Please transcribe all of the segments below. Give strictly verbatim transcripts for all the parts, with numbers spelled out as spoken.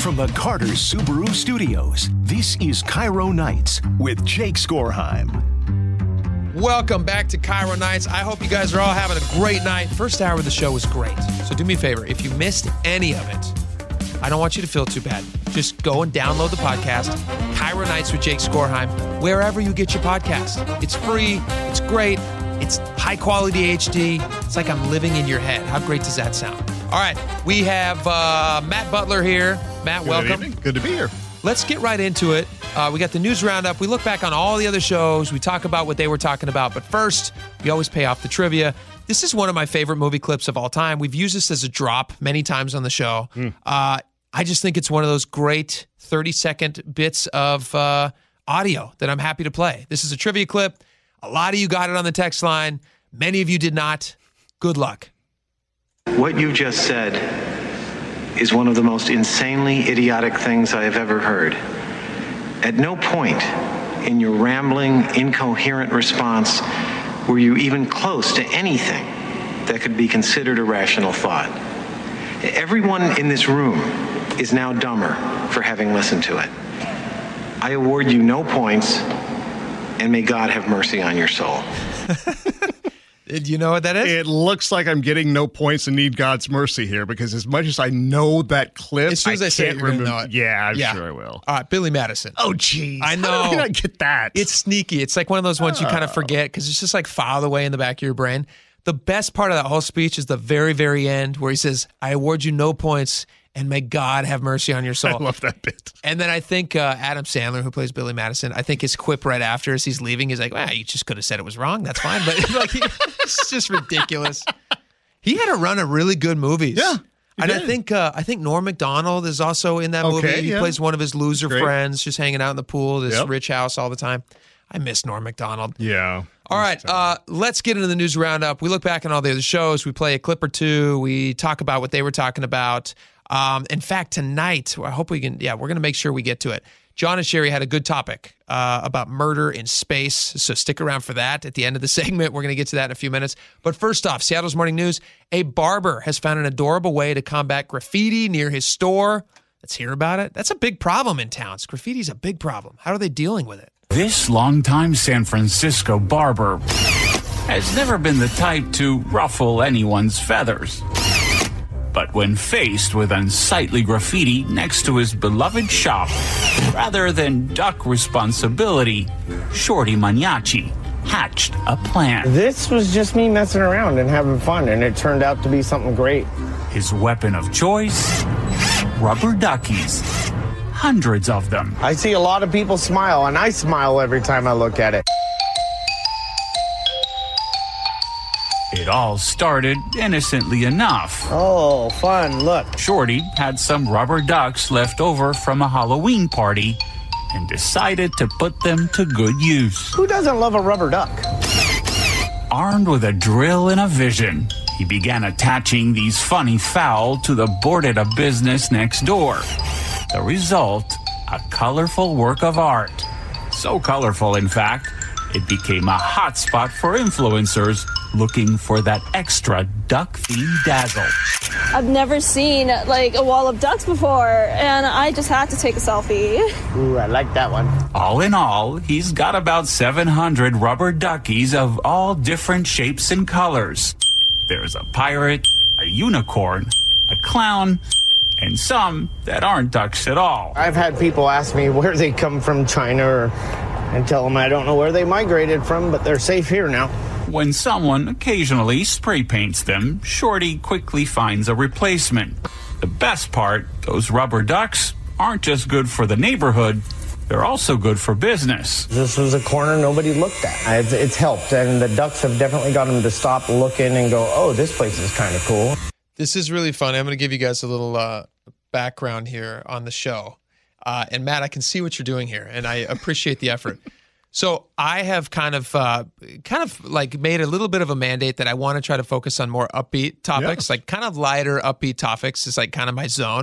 From the Carter Subaru Studios, this is Cairo Nights with Jake Skorheim. Welcome back to Cairo Nights. I hope you guys are all having a great night. First hour of the show was great. So do me a favor, if you missed any of it, I don't want you to feel too bad. Just go and download the podcast, Cairo Nights with Jake Skorheim, wherever you get your podcast. It's free. It's great. It's high quality H D. It's like I'm living in your head. How great does that sound? All right, we have uh, Matt Butler here. Matt, Good welcome. evening. Good to be here. Let's get right into it. Uh, we got the news roundup. We look back on all the other shows. We talk about what they were talking about. But first, we always pay off the trivia. This is one of my favorite movie clips of all time. We've used this as a drop many times on the show. Mm. Uh, I just think it's one of those great thirty-second bits of uh, audio that I'm happy to play. This is a trivia clip. A lot of you got it on the text line. Many of you did not. Good luck. What you just said is one of the most insanely idiotic things I have ever heard. At no point in your rambling, incoherent response were you even close to anything that could be considered a rational thought. Everyone in this room is now dumber for having listened to it. I award you no points, and may God have mercy on your soul. Do you know what that is? It looks like I'm getting no points and need God's mercy here because as much as I know that clip, as soon as I, I say it, you're remember. gonna know it. Yeah, I'm yeah. sure I will. All right, Billy Madison. Oh, geez. I know. How did I not get that? It's sneaky. It's like one of those ones oh. you kind of forget because it's just like filed away in the back of your brain. The best part of that whole speech is the very, very end where he says, I award you no points and may God have mercy on your soul. I love that bit. And then I think uh, Adam Sandler, who plays Billy Madison, I think his quip right after as he's leaving, he's like, well, you just could have said it was wrong. That's fine. But like, he, it's just ridiculous. He had a run of really good movies. Yeah. And did. I think uh, I think Norm Macdonald is also in that okay, movie. He yeah. plays one of his loser Great. friends, just hanging out in the pool, this yep. rich house all the time. I miss Norm Macdonald. Yeah. All right, uh, let's get into the news roundup. We look back on all the other shows. We play a clip or two. We talk about what they were talking about. Um, in fact, tonight, I hope we can, yeah, we're going to make sure we get to it. John and Sherry had a good topic uh, about murder in space, so stick around for that at the end of the segment. We're going to get to that in a few minutes. But first off, Seattle's Morning News, a barber has found an adorable way to combat graffiti near his store. Let's hear about it. That's a big problem in towns. Graffiti's a big problem. How are they dealing with it? This longtime San Francisco barber has never been the type to ruffle anyone's feathers. But when faced with unsightly graffiti next to his beloved shop, rather than duck responsibility, Shorty Maniaci hatched a plan. This was just me messing around and having fun, and it turned out to be something great. His weapon of choice, rubber duckies. Hundreds of them. I see a lot of people smile, and I smile every time I look at it. It all started innocently enough. Oh, fun, look. Shorty had some rubber ducks left over from a Halloween party and decided to put them to good use. Who doesn't love a rubber duck? Armed with a drill and a vision, he began attaching these funny fowl to the boarded-up business next door. The result, a colorful work of art. So colorful, in fact, it became a hotspot for influencers looking for that extra duck-themed dazzle. I've never seen like a wall of ducks before, and I just had to take a selfie. Ooh, I like that one. All in all, he's got about seven hundred rubber duckies of all different shapes and colors. There's a pirate, a unicorn, a clown, and some that aren't ducks at all. I've had people ask me where they come from, China, or, and tell them I don't know where they migrated from, but they're safe here now. When someone occasionally spray paints them, Shorty quickly finds a replacement. The best part, those rubber ducks aren't just good for the neighborhood, they're also good for business. This was a corner nobody looked at. It's, it's helped, and the ducks have definitely got them to stop looking and go, oh, this place is kind of cool. This is really fun. I'm going to give you guys a little uh, background here on the show. Uh, and Matt, I can see what you're doing here, and I appreciate the effort. So I have kind of, uh, kind of like made a little bit of a mandate that I want to try to focus on more upbeat topics, yes. like kind of lighter, upbeat topics is like kind of my zone.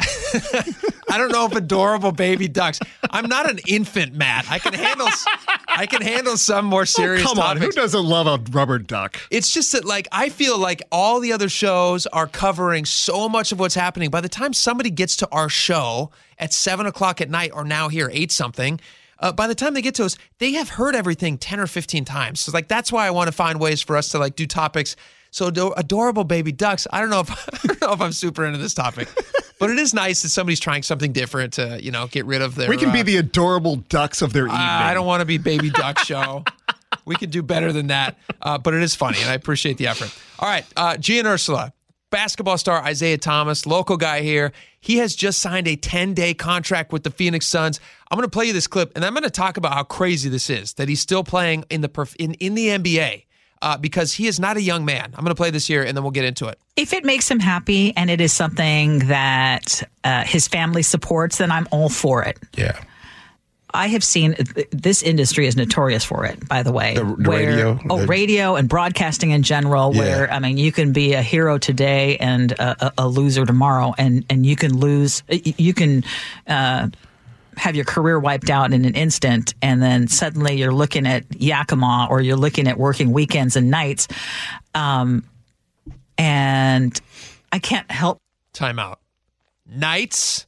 I don't know if adorable baby ducks. I'm not an infant, Matt. I can handle I can handle some more serious oh, come topics. on, who doesn't love a rubber duck? It's just that, like, I feel like all the other shows are covering so much of what's happening. By the time somebody gets to our show at seven o'clock at night, or now here eight something, uh, by the time they get to us, they have heard everything ten or fifteen times. So, like, that's why I want to find ways for us to like do topics. So ador- adorable baby ducks. I don't know if I don't know if I'm super into this topic. But it is nice that somebody's trying something different to, you know, get rid of their... We can uh, be the adorable ducks of their evening. Uh, I don't want to be baby duck show. We could do better than that. Uh, but it is funny, and I appreciate the effort. All right, uh, Gia and Ursula, basketball star Isaiah Thomas, local guy here. He has just signed a ten-day contract with the Phoenix Suns. I'm going to play you this clip, and I'm going to talk about how crazy this is, that he's still playing in the perf- in, in the N B A. Uh, because he is not a young man. I'm going to play this here, and then we'll get into it. If it makes him happy and it is something that uh, his family supports, then I'm all for it. Yeah. I have seen, this industry is notorious for it, by the way. The, the where, radio. Oh, the, radio and broadcasting in general, yeah. where, I mean, you can be a hero today and a, a loser tomorrow, and, and you can lose, you can... Uh, have your career wiped out in an instant, and then suddenly you're looking at Yakima or you're looking at working weekends and nights. Um, and I can't help. Time out. Nights?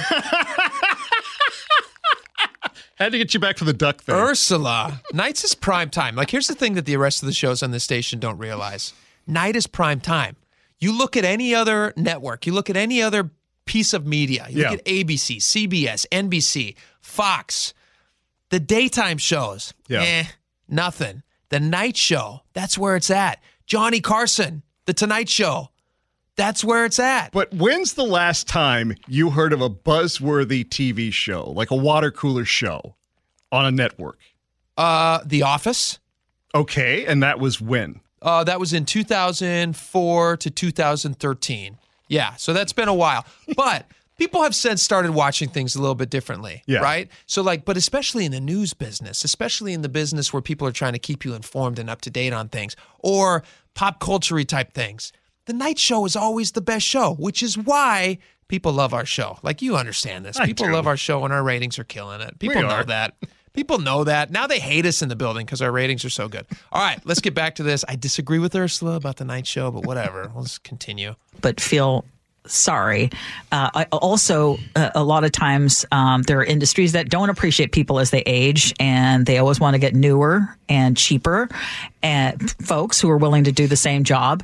Had to get you back to the duck thing. Ursula, nights is prime time. Like, here's the thing that the rest of the shows on this station don't realize. Night is prime time. You look at any other network, you look at any other piece of media. You yeah. look at A B C, C B S, N B C, Fox. The daytime shows, yeah. eh, nothing. The night show, that's where it's at. Johnny Carson, The Tonight Show, that's where it's at. But when's the last time you heard of a buzzworthy T V show, like a water cooler show, on a network? Uh, The Office. Okay, and that was when? Uh, that was in two thousand four to two thousand thirteen. Yeah, so that's been a while. But people have since started watching things a little bit differently, yeah. right? So, like, but especially in the news business, especially in the business where people are trying to keep you informed and up to date on things, or pop culture-y type things, the night show is always the best show, which is why people love our show. Like, you understand this. I People do. love our show, and our ratings are killing it. People We know are. that. People know that. Now they hate us in the building because our ratings are so good. All right, let's get back to this. I disagree with Ursula about the night show, but whatever. Let's continue. But feel sorry. Uh, I also, uh, a lot of times, um, there are industries that don't appreciate people as they age, and they always want to get newer and cheaper, and folks who are willing to do the same job.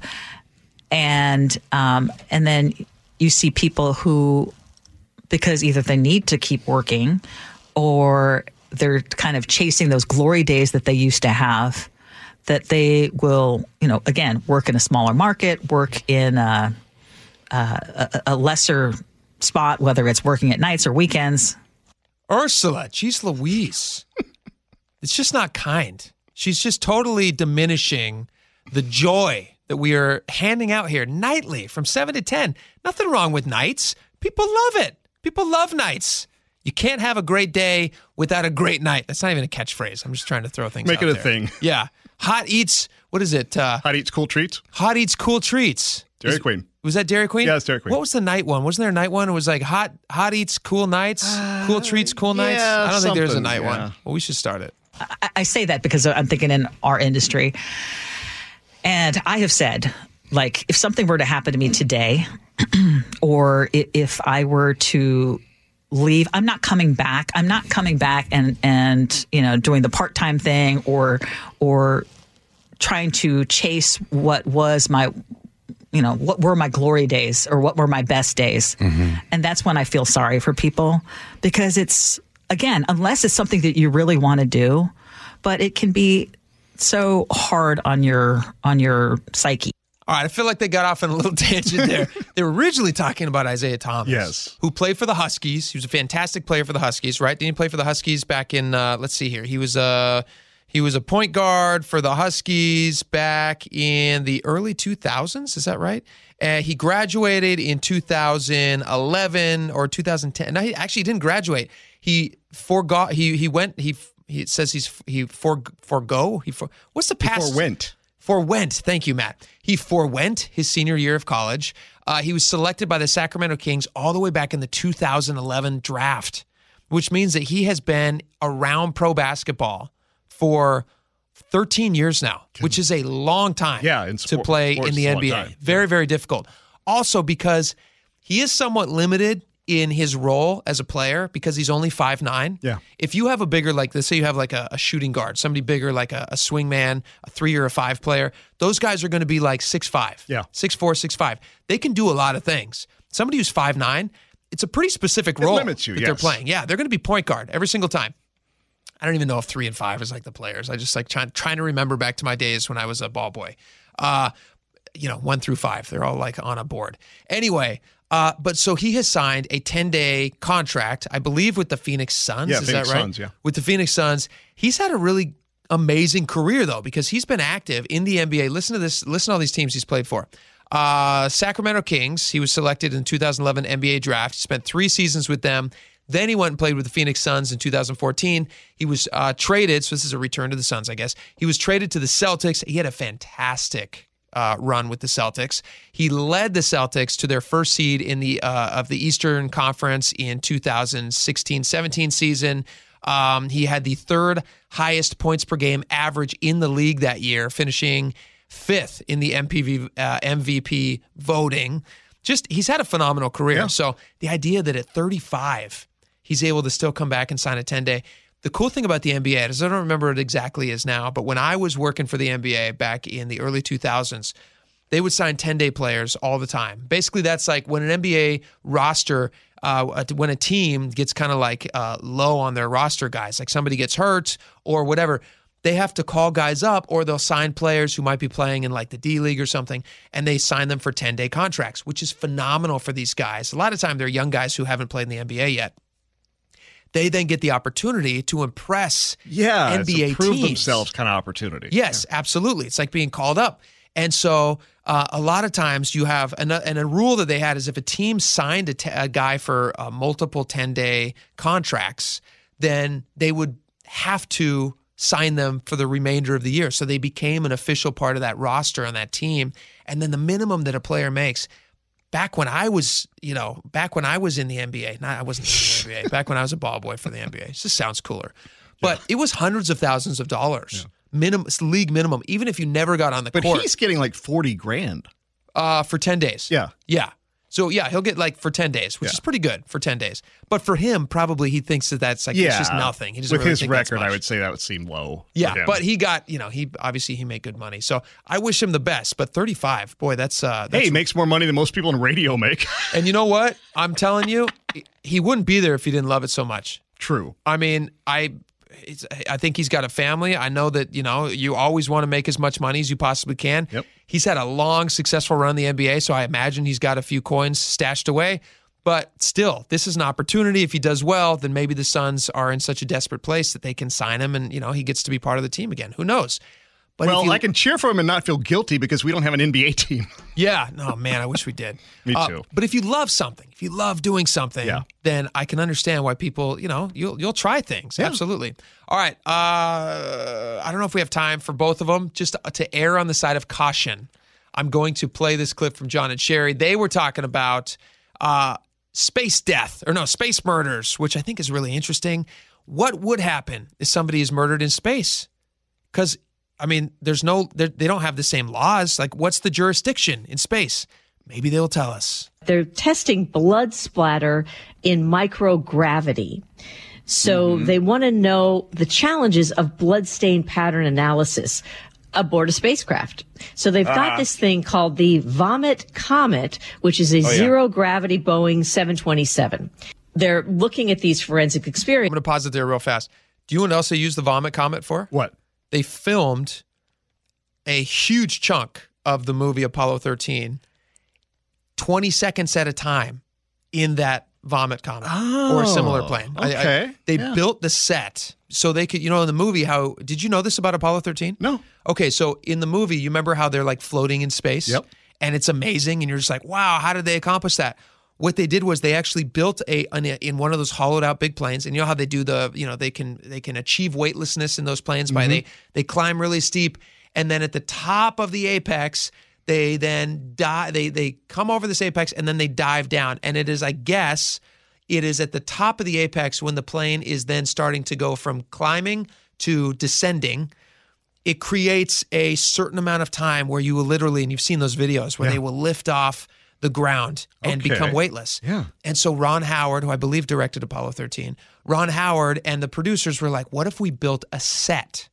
And um, and then you see people who, because either they need to keep working, or they're kind of chasing those glory days that they used to have, that they will, you know, again, work in a smaller market, work in a, a, a lesser spot, whether it's working at nights or weekends. Ursula, geez Louise. It's just not kind. She's just totally diminishing the joy that we are handing out here nightly from seven to ten. Nothing wrong with nights. People love it. People love nights. You can't have a great day without a great night. That's not even a catchphrase. I'm just trying to throw things Make out it a there. thing. Yeah. Hot Eats, what is it? Uh, Hot Eats Cool Treats? Hot Eats Cool Treats. Dairy Is- Queen. Was that Dairy Queen? Yeah, it's Dairy Queen. What was the night one? Wasn't there a night one? It was like Hot Hot Eats Cool Nights, Cool Treats, Cool Nights. yeah, I don't think there's a something, night yeah. one. Well, we should start it. I, I say that because I'm thinking in our industry. And I have said, like, if something were to happen to me today, or i- if I were to leave, I'm not coming back. I'm not coming back and, and you know, doing the part-time thing or or trying to chase what was my, you know, what were my glory days or what were my best days. Mm-hmm. And that's when I feel sorry for people, because it's, again, unless it's something that you really want to do, but it can be so hard on your on your psyche. All right, I feel like they got off on a little tangent there. They were originally talking about Isaiah Thomas, Yes. who played for the Huskies. He was a fantastic player for the Huskies, right? Didn't he play for the Huskies back in, uh, let's see here. He was a, he was a point guard for the Huskies back in the early two thousands. Is that right? Uh, he graduated in two thousand eleven or two thousand ten. No, he actually didn't graduate. He forgot, he he went, he, he it says he's, he for, forgo? He for, what's the past? Forwent. forwent. Thank you, Matt. He forwent his senior year of college. Uh, he was selected by the Sacramento Kings all the way back in the two thousand eleven draft, which means that he has been around pro basketball for thirteen years now, which is a long time yeah, in to sport, play sports in the is a N B A. long time. Very, very difficult. Also because he is somewhat limited in his role as a player because he's only five nine. Yeah. If you have a bigger, like, let's say you have like a, a shooting guard, somebody bigger, like a, a swing man, a three or a five player, those guys are going to be like six five. Yeah. six four, six five. They can do a lot of things. Somebody who's five nine, it's a pretty specific It role limits you, that they're yes. playing. Yeah, they're going to be point guard every single time. I don't even know if three and five is like the players. I just like trying, trying to remember back to my days when I was a ball boy. Uh, you know, one through five, they're all like on a board. Anyway, uh, but so he has signed a ten-day contract, I believe, with the Phoenix Suns. Yeah, is Phoenix that right? Suns, yeah. With the Phoenix Suns. He's had a really amazing career, though, because he's been active in the N B A. Listen to this. Listen to all these teams he's played for. Uh, Sacramento Kings. He was selected in the two thousand eleven N B A draft. He spent three seasons with them. Then he went and played with the Phoenix Suns in two thousand fourteen. He was uh, traded, so this is a return to the Suns, I guess. He was traded to the Celtics. He had a fantastic uh, run with the Celtics. He led the Celtics to their first seed in the uh, of the Eastern Conference in two thousand sixteen seventeen season. Um, he had the third highest points per game average in the league that year, finishing fifth in the M P V, uh, M V P voting. Just he's had a phenomenal career. Yeah. So the idea that at thirty-five he's able to still come back and sign a ten-day. The cool thing about the N B A is I don't remember it exactly as now, but when I was working for the N B A back in the early two thousands, they would sign ten-day players all the time. Basically, that's like when an N B A roster, uh, when a team gets kind of like uh, low on their roster guys, like somebody gets hurt or whatever, they have to call guys up or they'll sign players who might be playing in like the D League or something, and they sign them for ten-day contracts, which is phenomenal for these guys. A lot of time they're young guys who haven't played in the N B A yet. They then get the opportunity to impress Yeah, N B A it's a prove teams. themselves kind of opportunity. Yes, yeah. Absolutely. It's like being called up. And so uh, a lot of times you have, and a, and a rule that they had is if a team signed a, t- a guy for uh, multiple ten-day contracts, then they would have to sign them for the remainder of the year. So they became an official part of that roster on that team. And then the minimum that a player makes, back when I was, you know, back when I was in the N B A, not I wasn't in the N B A, back when I was a ball boy for the N B A. It just sounds cooler. But yeah. It was hundreds of thousands of dollars, yeah. minimum, league minimum, even if you never got on the but court. But he's getting like forty grand. Uh, for ten days. Yeah. Yeah. So, yeah, he'll get like for ten days, which yeah. is pretty good for ten days. But for him, probably he thinks that that's like, yeah. it's just nothing. He doesn't With really his think that's record, much. I would say that would seem low. Yeah, but he got, you know, he obviously he made good money. So I wish him the best. But thirty-five, boy, that's. Uh, that's hey, he makes more money than most people in radio make. And you know what? I'm telling you, he wouldn't be there if he didn't love it so much. True. I mean, I. It's, I think he's got a family. I know that, you know, you always want to make as much money as you possibly can. Yep. He's had a long, successful run in the N B A, so I imagine he's got a few coins stashed away. But still, this is an opportunity. If he does well, then maybe the Suns are in such a desperate place that they can sign him and, you know, he gets to be part of the team again. Who knows? But well, you, I can cheer for him and not feel guilty because we don't have an N B A team. Yeah. No, man, I wish we did. Me uh, too. But if you love something, if you love doing something, yeah. then I can understand why people, you know, you'll you'll try things. Yeah. Absolutely. All right. Uh, I don't know if we have time for both of them. Just to, to err on the side of caution, I'm going to play this clip from John and Sherry. They were talking about uh, space death, or no, space murders, which I think is really interesting. What would happen if somebody is murdered in space? Because I mean, there's no, they don't have the same laws. Like, what's the jurisdiction in space? Maybe they'll tell us. They're testing blood splatter in microgravity. So mm-hmm. they want to know the challenges of blood stain pattern analysis aboard a spacecraft. So they've got uh, this thing called the Vomit Comet, which is a oh, zero yeah. gravity Boeing seven twenty-seven. They're looking at these forensic experiments. I'm going to pause it there real fast. Do you know what else they use the Vomit Comet for? What? They filmed a huge chunk of the movie Apollo thirteen, twenty seconds at a time in that Vomit Comet oh, or a similar plane. Okay. I, I, they yeah. built the set so they could, you know, in the movie, how, did you know this about Apollo thirteen? No. Okay, so in the movie, you remember how they're like floating in space? Yep. And it's amazing, and you're just like, wow, how did they accomplish that? What they did was they actually built a in one of those hollowed out big planes, and you know how they do the, you know, they can they can achieve weightlessness in those planes by mm-hmm. they they climb really steep, And then at the top of the apex, they then die. They they come over this apex and then they dive down. And it is, I guess, it is at the top of the apex when the plane is then starting to go from climbing to descending. It creates a certain amount of time where you will literally, and you've seen those videos, where Yeah. they will lift off the ground and Okay. become weightless. Yeah. And so Ron Howard, who I believe directed Apollo thirteen, Ron Howard and the producers were like, what if we built a set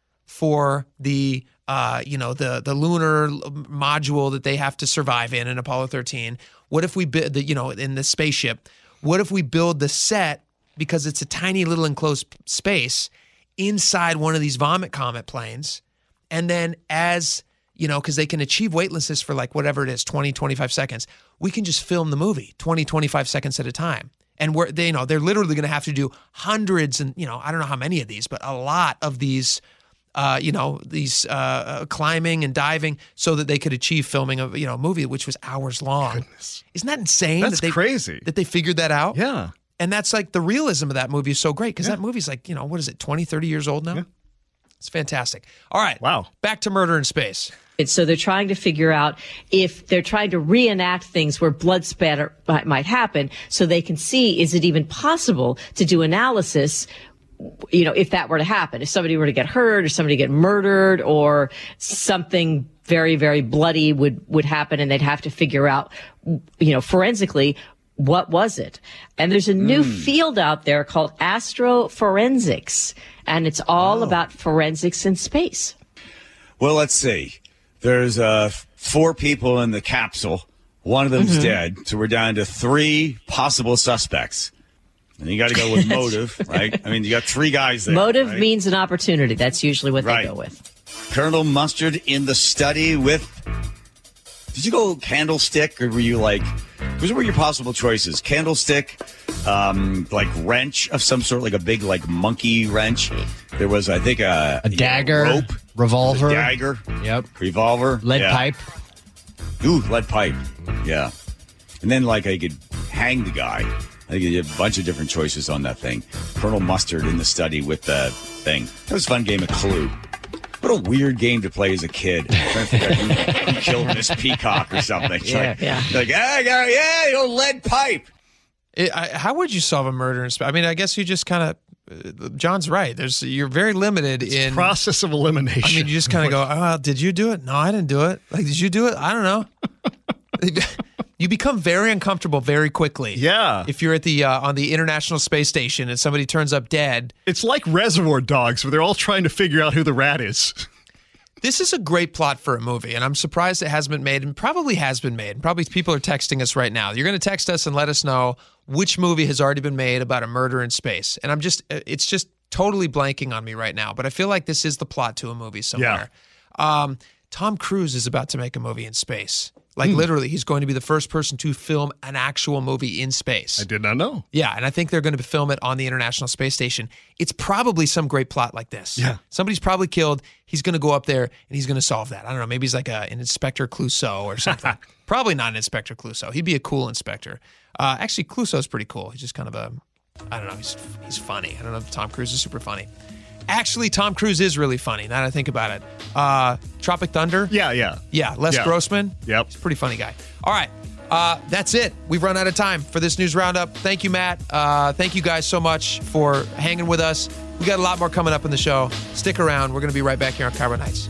for the, uh, you know, the the lunar module that they have to survive in in Apollo thirteen? What if we build the, you know, in the spaceship? What if we build the set, because it's a tiny little enclosed space, inside one of these Vomit Comet planes, and then as, you know, because they can achieve weightlessness for like whatever it is, twenty, twenty-five seconds, we can just film the movie twenty, twenty-five seconds at a time. And we're, they, you know, they're literally going to have to do hundreds and, you know, I don't know how many of these, but a lot of these, uh, you know, these uh, climbing and diving so that they could achieve filming of, you know, a movie which was hours long. Goodness. Isn't that insane? That's that they, crazy. That they figured that out? Yeah. And that's like the realism of that movie is so great because Yeah. that movie's like, you know, what is it, twenty, thirty years old now? Yeah. It's fantastic. All right. Wow. Back to Murder in Space. And so they're trying to figure out if they're trying to reenact things where blood spatter might, might happen so they can see, is it even possible to do analysis, you know, if that were to happen, if somebody were to get hurt or somebody get murdered or something very, very bloody would, would happen and they'd have to figure out, you know, forensically, what was it? And there's a new Mm. field out there called astroforensics, and it's all Oh. about forensics in space. Well, let's see. There's uh, four people in the capsule. One of them's Mhm. dead. So we're down to three possible suspects. And you got to go with motive, right? I mean, you got three guys there. Motive right? means an opportunity. That's usually what Right. they go with. Colonel Mustard in the study with. Did you go candlestick or were you like. Those were your possible choices. Candlestick, um, like wrench of some sort, like a big, like monkey wrench. There was, I think, a, A dagger, rope, revolver. a dagger, Yep. revolver, Lead yeah. pipe. Ooh, lead pipe. Yeah. And then, like, I could hang the guy. I think you had a bunch of different choices on that thing. Colonel Mustard in the study with the thing. That was a fun game of Clue. What a weird game to play as a kid. I'm trying to figure out who, who killed Miss Peacock or something. It's Yeah. like, Yeah. like, yeah, yeah, yeah, you know, lead pipe. It, I, how would you solve a murder in space? I mean, I guess you just kind of, uh, John's right. There's You're very limited in. Process of elimination. I mean, you just kind of go, oh, did you do it? No, I didn't do it. Like, did you do it? I don't know. You become very uncomfortable very quickly. Yeah. If you're at the uh, on the International Space Station and somebody turns up dead. It's like Reservoir Dogs, where they're all trying to figure out who the rat is. This is a great plot for a movie, and I'm surprised it hasn't been made, and probably has been made. And probably people are texting us right now. You're going to text us and let us know which movie has already been made about a murder in space. And I'm just, it's just totally blanking on me right now. But I feel like this is the plot to a movie somewhere. Um, Tom Cruise is about to make a movie in space. Like Hmm. literally, he's going to be the first person to film an actual movie in space. I did not know. Yeah, and I think they're going to film it on the International Space Station. It's probably some great plot like this. Yeah. Somebody's probably killed. He's going to go up there and he's going to solve that. I don't know. Maybe he's like a, an Inspector Clouseau or something. Probably not an Inspector Clouseau. He'd be a cool inspector. Uh, actually, Clouseau's pretty cool. He's just kind of a, I don't know. He's he's funny. I don't know if Tom Cruise is super funny. Actually, Tom Cruise is really funny, now that I think about it. Uh, Tropic Thunder? Yeah, yeah. Yeah, Les Yeah. Grossman? Yep. He's a pretty funny guy. All right. Uh, that's it. We've run out of time for this news roundup. Thank you, Matt. Uh, thank you guys so much for hanging with us. We got a lot more coming up in the show. Stick around. We're going to be right back here on Cairo Nights.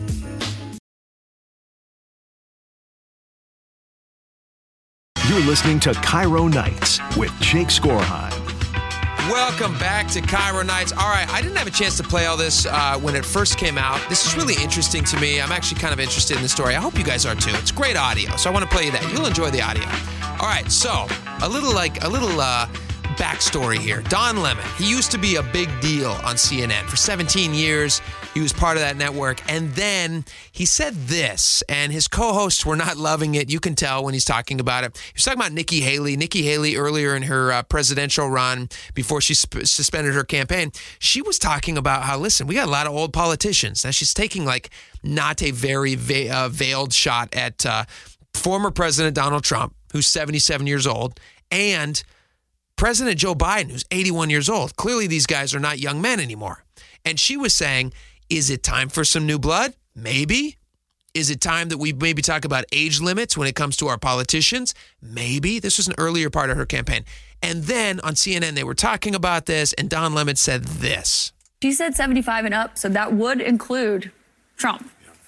You're listening to Cairo Nights with Jake Skorheim. Welcome back to Cairo Nights. All right, I didn't have a chance to play all this uh, when it first came out. This is really interesting to me. I'm actually kind of interested in the story. I hope you guys are too. It's great audio, so I want to play you that. You'll enjoy the audio. All right, so a little like a little uh, backstory here. Don Lemon, he used to be a big deal on C N N for seventeen years. He was part of that network, and then he said this, and his co-hosts were not loving it. You can tell when he's talking about it. He was talking about Nikki Haley. Nikki Haley, earlier in her uh, presidential run, before she sp- suspended her campaign, she was talking about how, listen, we got a lot of old politicians. Now she's taking like not a very ve- uh, veiled shot at uh, former President Donald Trump, who's seventy-seven years old, and President Joe Biden, who's eighty-one years old. Clearly, these guys are not young men anymore. And she was saying, is it time for some new blood? Maybe. Is it time that we maybe talk about age limits when it comes to our politicians? Maybe. This was an earlier part of her campaign. And then on C N N, they were talking about this, and Don Lemon said this. She said seventy-five and up, so that would include Trump.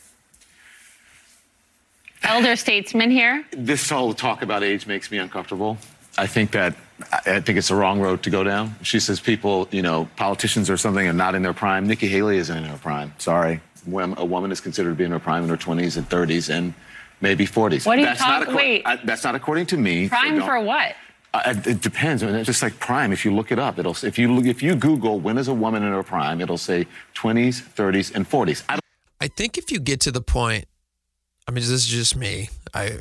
Elder statesman here. This whole talk about age makes me uncomfortable. I think that I think it's the wrong road to go down. She says people, you know, politicians or something are not in their prime. Nikki Haley isn't in her prime. Sorry. When a woman is considered to be in her prime in her twenties and thirties and maybe forties. What do you that's talk? Not acco- Wait. I, that's not according to me. Prime so for what? Uh, it depends. I mean, it's just like prime. If you look it up, it'll if you look, if you Google when is a woman in her prime, it'll say twenties, thirties, and forties. I, I think if you get to the point, I mean, this is just me. I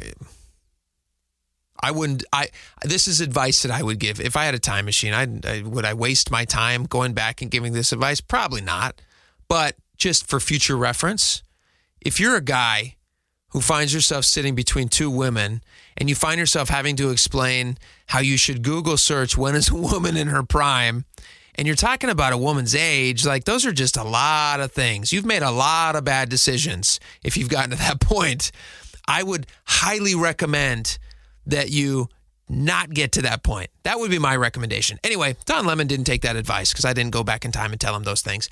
I wouldn't. I this is advice that I would give if I had a time machine. I, I would I waste my time going back and giving this advice? Probably not. But just for future reference, if you're a guy who finds yourself sitting between two women and you find yourself having to explain how you should Google search when is a woman in her prime, and you're talking about a woman's age, like those are just a lot of things. You've made a lot of bad decisions if you've gotten to that point. I would highly recommend that you not get to that point. That would be my recommendation. Anyway, Don Lemon didn't take that advice because I didn't go back in time and tell him those things.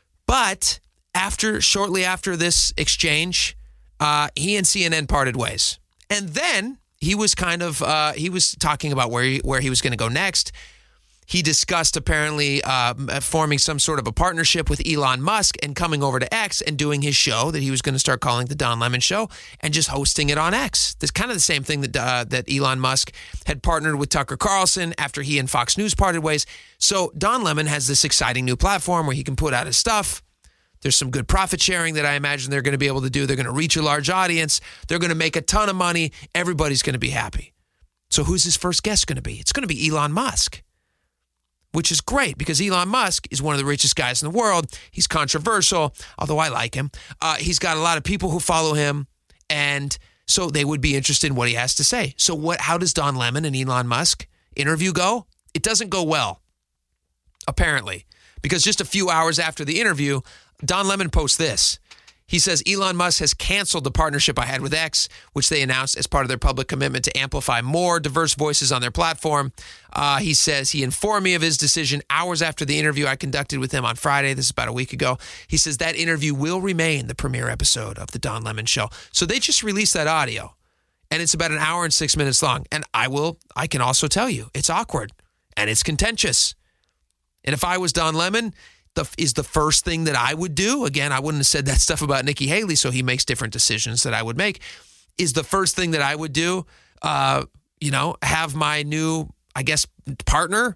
But after, shortly after this exchange, uh, he and C N N parted ways. And then he was kind of, uh, he was talking about where he, where he was going to go next. He discussed apparently uh, forming some sort of a partnership with Elon Musk and coming over to X and doing his show that he was going to start calling the Don Lemon Show and just hosting it on X. That's kind of the same thing that uh, that Elon Musk had partnered with Tucker Carlson after he and Fox News parted ways. So Don Lemon has this exciting new platform where he can put out his stuff. There's some good profit sharing that I imagine they're going to be able to do. They're going to reach a large audience. They're going to make a ton of money. Everybody's going to be happy. So who's his first guest going to be? It's going to be Elon Musk, which is great because Elon Musk is one of the richest guys in the world. He's controversial, although I like him. Uh, he's got a lot of people who follow him, and so they would be interested in what he has to say. So what? How does Don Lemon and Elon Musk interview go? It doesn't go well, apparently, because just a few hours after the interview, Don Lemon posts this. He says, Elon Musk has canceled the partnership I had with X, which they announced as part of their public commitment to amplify more diverse voices on their platform. Uh, he says he informed me of his decision hours after the interview I conducted with him on Friday. This is about a week ago. He says that interview will remain the premiere episode of The Don Lemon Show. So they just released that audio, and it's about an hour and six minutes long. And I will, I can also tell you, it's awkward, and it's contentious. And if I was Don Lemon, The, is the first thing that I would do, again, I wouldn't have said that stuff about Nikki Haley, so he makes different decisions that I would make, is the first thing that I would do, uh, you know, have my new, I guess, partner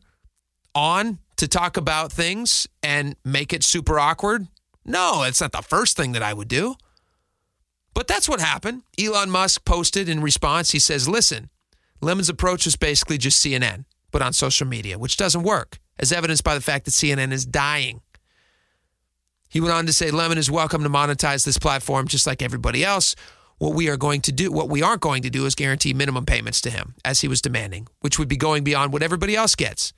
on to talk about things and make it super awkward? No, it's not the first thing that I would do. But that's what happened. Elon Musk posted in response, he says, listen, Lemon's approach is basically just C N N, but on social media, which doesn't work, as evidenced by the fact that C N N is dying. He went on to say, Lemon is welcome to monetize this platform just like everybody else. What we are going to do, what we aren't going to do is guarantee minimum payments to him, as he was demanding, which would be going beyond what everybody else gets.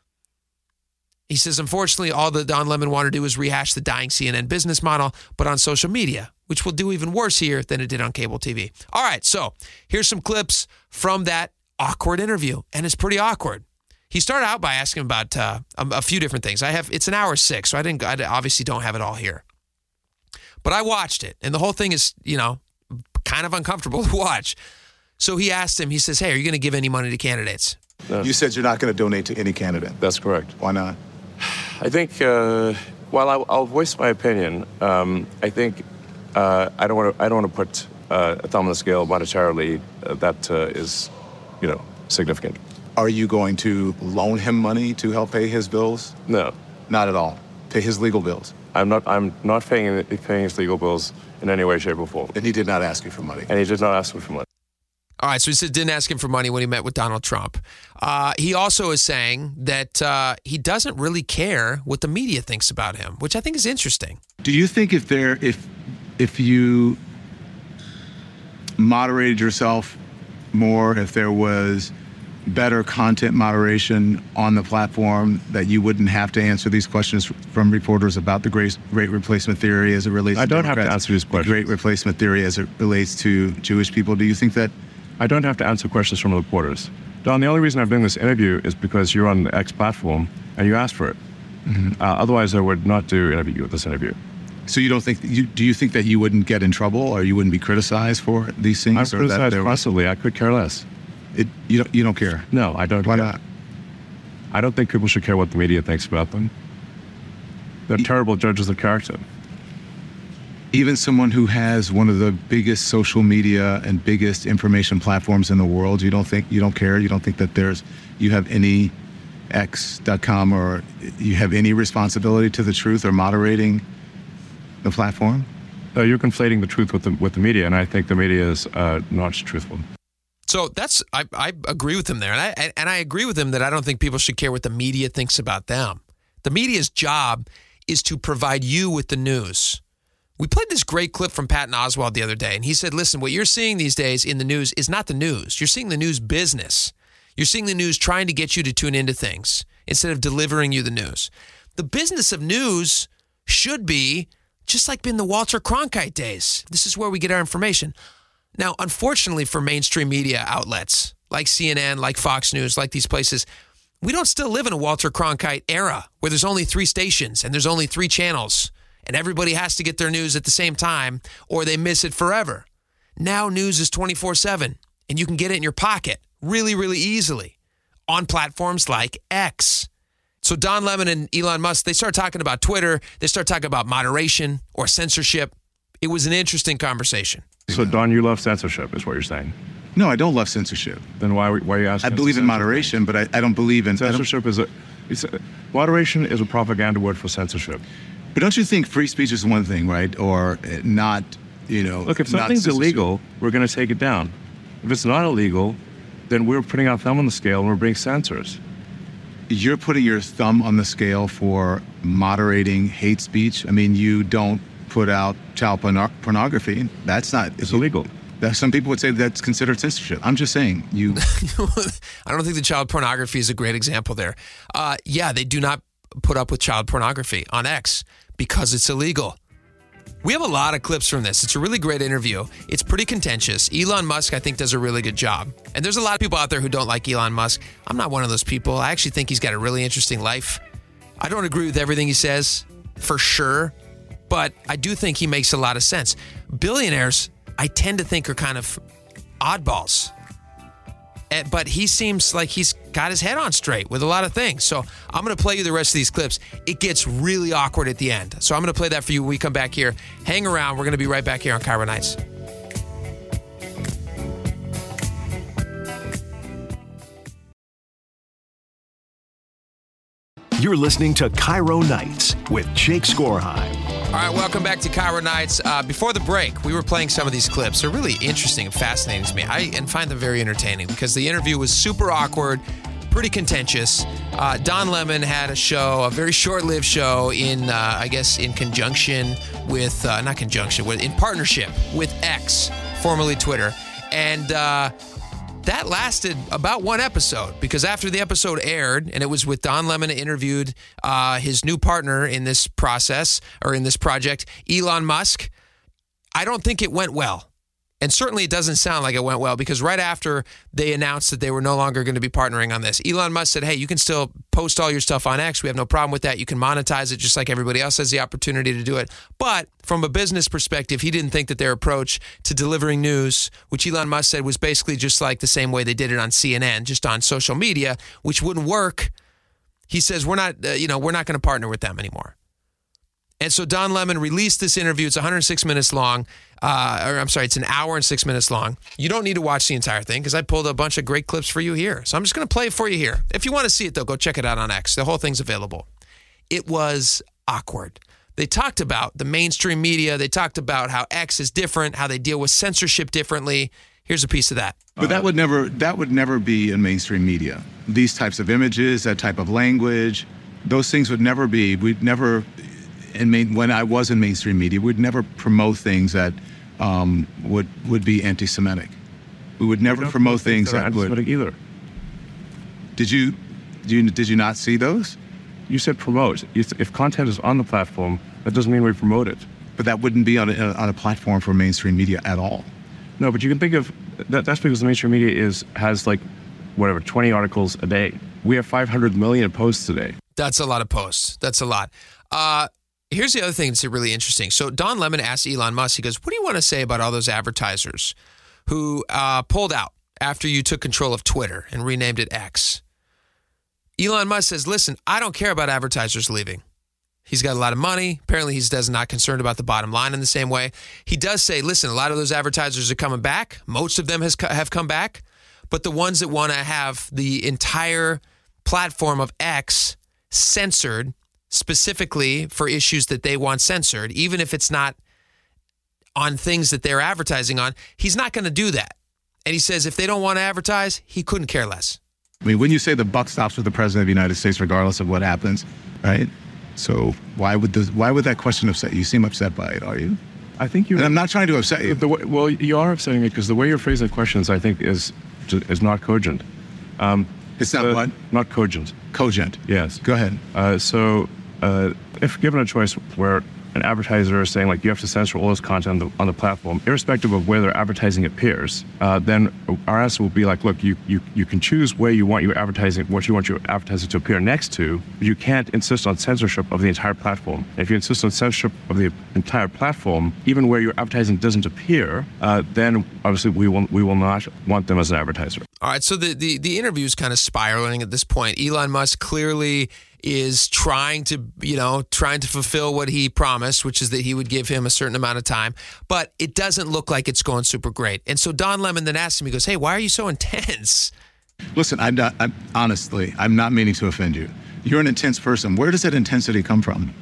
He says, unfortunately, all that Don Lemon wanted to do is rehash the dying C N N business model, but on social media, which will do even worse here than it did on cable T V. All right, so here's some clips from that awkward interview, and it's pretty awkward. He started out by asking about uh, a, a few different things. I have it's an hour six, so I didn't. I obviously don't have it all here, but I watched it, and the whole thing is, you know, kind of uncomfortable to watch. So he asked him. He says, "Hey, are you going to give any money to candidates?" No. You said you're not going to donate to any candidate. That's correct. Why not? I think. Uh, while I, I'll voice my opinion, um, I think uh, I don't want to. I don't want to put uh, a thumb on the scale monetarily. Uh, that uh, is, you know, significant. Are you going to loan him money to help pay his bills? No. Not at all. Pay his legal bills? I'm not I'm not paying, paying his legal bills in any way, shape, or form. And he did not ask you for money? And he did not ask me for money. All right, so he said didn't ask him for money when he met with Donald Trump. Uh, he also is saying that uh, he doesn't really care what the media thinks about him, which I think is interesting. Do you think if there if if you moderated yourself more, if there was better content moderation on the platform, that you wouldn't have to answer these questions from reporters about the great, great replacement theory as it relates I to don't have to Democrats, answer these questions. the great replacement theory as it relates to Jewish people? Do you think that? I don't have to answer questions from reporters. Don, the only reason I'm doing this interview is because you're on the X platform and you asked for it. Mm-hmm. Uh, otherwise, I would not do interview this interview. So you don't think you do you think that you wouldn't get in trouble or you wouldn't be criticized for these things? I'm or criticized that constantly. I could care less. It you don't you don't care? No, I don't. Why care. not? I don't think people should care what the media thinks about them. They're e- terrible judges of character. Even someone who has one of the biggest social media and biggest information platforms in the world, you don't think you don't care? You don't think that there's you have any X dot com or you have any responsibility to the truth or moderating the platform? Uh, you're conflating the truth with the with the media, and I think the media is uh, not truthful. So that's I, I agree with him there, and I and I agree with him that I don't think people should care what the media thinks about them. The media's job is to provide you with the news. We played this great clip from Patton Oswalt the other day, and he said, listen, what you're seeing these days in the news is not the news. You're seeing the news business. You're seeing the news trying to get you to tune into things instead of delivering you the news. The business of news should be just like in the Walter Cronkite days. This is where we get our information. Now, unfortunately for mainstream media outlets like C N N, like Fox News, like these places, we don't still live in a Walter Cronkite era where there's only three stations and there's only three channels and everybody has to get their news at the same time or they miss it forever. Now news is twenty-four seven and you can get it in your pocket really, really easily on platforms like X. So Don Lemon and Elon Musk, they start talking about Twitter. They start talking about moderation or censorship. It was an interesting conversation. So, Don, you love censorship, is what you're saying? No, I don't love censorship. Then why, why are you asking? I believe in moderation, but I, I don't believe in... Censorship is a, it's a... Moderation is a propaganda word for censorship. But don't you think free speech is one thing, right? Or not, you know... Look, if something's illegal, we're going to take it down. If it's not illegal, then we're putting our thumb on the scale and we're being censors. You're putting your thumb on the scale for moderating hate speech? I mean, you don't put out child porno- pornography. That's not... It's illegal. That, some people would say that's considered censorship. I'm just saying, you... I don't think the child pornography is a great example there. Uh, yeah, they do not put up with child pornography on X because it's illegal. We have a lot of clips from this. It's a really great interview. It's pretty contentious. Elon Musk, I think, does a really good job. And there's a lot of people out there who don't like Elon Musk. I'm not one of those people. I actually think he's got a really interesting life. I don't agree with everything he says, for sure. But I do think he makes a lot of sense. Billionaires, I tend to think, are kind of oddballs. But he seems like he's got his head on straight with a lot of things. So I'm going to play you the rest of these clips. It gets really awkward at the end. So I'm going to play that for you when we come back here. Hang around. We're going to be right back here on Cairo Nights. You're listening to Cairo Nights with Jake Skorheim. All right, welcome back to Cairo Nights. Uh, before the break, we were playing some of these clips. They're really interesting and fascinating to me. I and find them very entertaining because the interview was super awkward, pretty contentious. Uh, Don Lemon had a show, a very short-lived show in, uh, I guess, in conjunction with, uh, not conjunction, with, in partnership with X, formerly Twitter. And uh, that lasted about one episode because after the episode aired, and it was with Don Lemon interviewed uh, his new partner in this process or in this project, Elon Musk, I don't think it went well. And certainly it doesn't sound like it went well because right after they announced that they were no longer going to be partnering on this, Elon Musk said, hey, you can still post all your stuff on X. We have no problem with that. You can monetize it just like everybody else has the opportunity to do it. But from a business perspective, he didn't think that their approach to delivering news, which Elon Musk said was basically just like the same way they did it on C N N, just on social media, which wouldn't work. He says, we're not, uh, you know, we're not going to partner with them anymore. And so Don Lemon released this interview. It's one hundred six minutes long. Uh, or I'm sorry, it's an hour and six minutes long. You don't need to watch the entire thing because I pulled a bunch of great clips for you here. So I'm just going to play it for you here. If you want to see it, though, go check it out on X. The whole thing's available. It was awkward. They talked about the mainstream media. They talked about how X is different, how they deal with censorship differently. Here's a piece of that. But that would never that would never be in mainstream media. These types of images, that type of language, those things would never be. We'd never... And main, when I was in mainstream media, we'd never promote things that um, would would be anti-Semitic. We would never promote things that, that would. Anti-Semitic either. Did you, did you, did you not see those? You said promote. If content is on the platform, that doesn't mean we promote it. But that wouldn't be on a, on a platform for mainstream media at all. No, but you can think of that. That's because the mainstream media is has like whatever twenty articles a day. We have five hundred million posts a day. That's a lot of posts. That's a lot. Uh, here's the other thing that's really interesting. So Don Lemon asked Elon Musk, he goes, what do you want to say about all those advertisers who uh, pulled out after you took control of Twitter and renamed it X? Elon Musk says, listen, I don't care about advertisers leaving. He's got a lot of money. Apparently, he does not concerned about the bottom line in the same way. He does say, listen, a lot of those advertisers are coming back. Most of them has have come back. But the ones that want to have the entire platform of X censored specifically for issues that they want censored, even if it's not on things that they're advertising on, he's not going to do that. And he says if they don't want to advertise, he couldn't care less. I mean, when you say the buck stops with the president of the United States, regardless of what happens, right? So why would the, why would that question upset you? You seem upset by it, are you? I think you. And I'm not trying to upset you. The way, well, you are upsetting me because the way you're phrasing the questions, I think, is is not cogent. Um, it's not uh, what? Not cogent. Cogent. Yes. Go ahead. Uh, so, uh, if given a choice where an advertiser is saying, like, you have to censor all this content on the, on the platform, irrespective of where their advertising appears, uh, then our answer will be like, look, you, you, you can choose where you want your advertising, what you want your advertising to appear next to, but you can't insist on censorship of the entire platform. If you insist on censorship of the entire platform, even where your advertising doesn't appear, uh, then obviously we will we will not want them as an advertiser. All right, so the, the, the interview is kind of spiraling at this point. Elon Musk clearly is trying to, you know, trying to fulfill what he promised, which is that he would give him a certain amount of time, but it doesn't look like it's going super great. And so Don Lemon then asked him, he goes, hey, why are you so intense? Listen, I'm not, I'm, honestly, I'm not meaning to offend you. You're an intense person. Where does that intensity come from?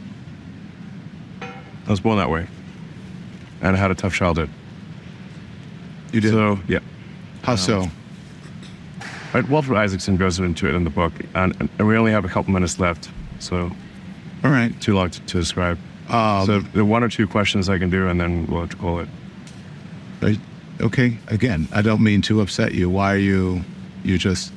I was born that way. And I had a tough childhood. You did? So, yeah. How so? Um, Right, Walter Isaacson goes into it in the book, and, and we only have a couple minutes left, so all right, too long to, to describe. Um, so there are one or two questions I can do, and then we'll have to call it. Right, okay, again, I don't mean to upset you. Why are you, you just...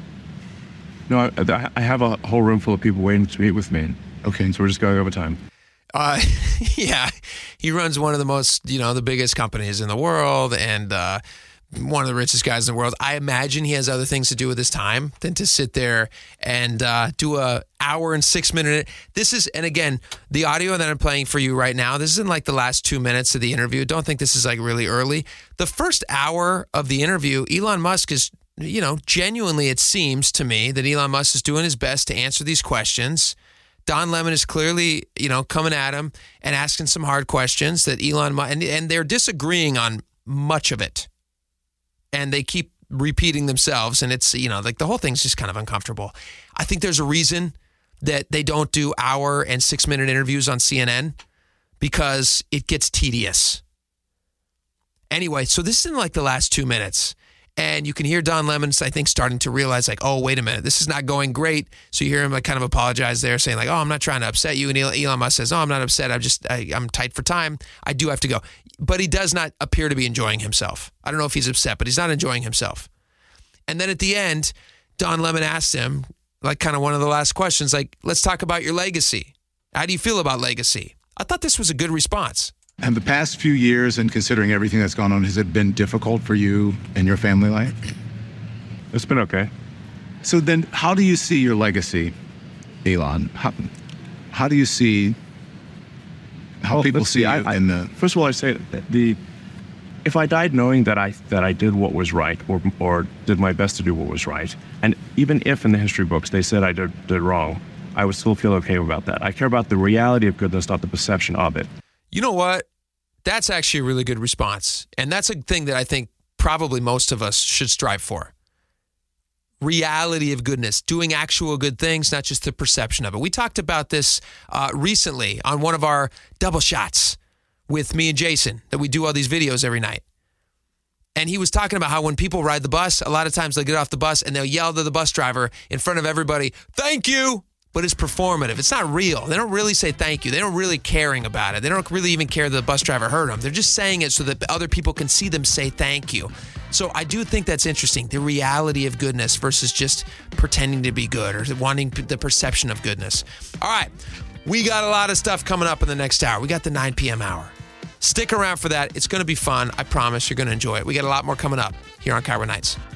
No, I, I have a whole room full of people waiting to meet with me. Okay. So we're just going over time. Uh, yeah, he runs one of the most, you know, the biggest companies in the world, and uh, one of the richest guys in the world. I imagine he has other things to do with his time than to sit there and uh, do a hour and six minute. This is, and again, the audio that I'm playing for you right now, this is in like the last two minutes of the interview. Don't think this is like really early. The first hour of the interview, Elon Musk is, you know, genuinely, it seems to me that Elon Musk is doing his best to answer these questions. Don Lemon is clearly, you know, coming at him and asking some hard questions that Elon, and, and they're disagreeing on much of it. And they keep repeating themselves, and it's, you know, like the whole thing's just kind of uncomfortable. I think there's a reason that they don't do hour and six minute interviews on C N N, because it gets tedious. Anyway, so this is in like the last two minutes, and you can hear Don Lemon, I think, starting to realize like, oh, wait a minute, this is not going great. So you hear him like kind of apologize there, saying like, oh, I'm not trying to upset you. And Elon Musk says, oh, I'm not upset. I'm just, I, I'm tight for time. I do have to go. But he does not appear to be enjoying himself. I don't know if he's upset, but he's not enjoying himself. And then at the end, Don Lemon asked him, like kind of one of the last questions, like, let's talk about your legacy. How do you feel about legacy? I thought this was a good response. And the past few years, and considering everything that's gone on, has it been difficult for you and your family life? It's been okay. So then how do you see your legacy, Elon? How, how do you see how well, people see, see you I, in the... First of all, I say that the if I died knowing that I that I did what was right, or or did my best to do what was right, and even if in the history books they said I did, did wrong, I would still feel okay about that. I care about the reality of goodness, not the perception of it. You know what? That's actually a really good response. And that's a thing that I think probably most of us should strive for. Reality of goodness, doing actual good things, not just the perception of it. We talked about this uh, recently on one of our double shots with me and Jason, that we do all these videos every night. And he was talking about how when people ride the bus, a lot of times they'll get off the bus and they'll yell to the bus driver in front of everybody, thank you, but it's performative. It's not real. They don't really say thank you. They don't really caring about it. They don't really even care that the bus driver hurt them. They're just saying it so that other people can see them say thank you. So I do think that's interesting, the reality of goodness versus just pretending to be good or wanting the perception of goodness. All right, we got a lot of stuff coming up in the next hour. We got the nine p.m. hour. Stick around for that. It's going to be fun. I promise you're going to enjoy it. We got a lot more coming up here on Cairo Nights.